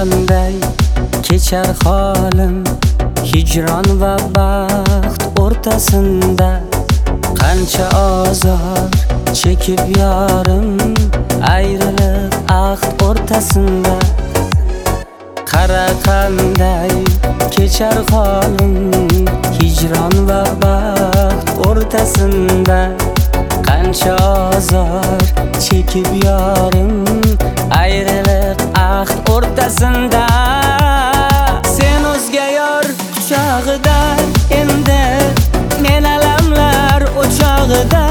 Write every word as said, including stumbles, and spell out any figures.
qanday kechar holim hijron va baxt o'rtasında. Qancha azor chekib yorim ayriliq ahd o'rtasında. Qara qanday kechar holim hijron va baxt o'rtasında. Qancha azor chekib yorim ayriliq ahd o'rtasında. Sen o'zga yor quchog'ida, endi men alamlar o'chog'ida.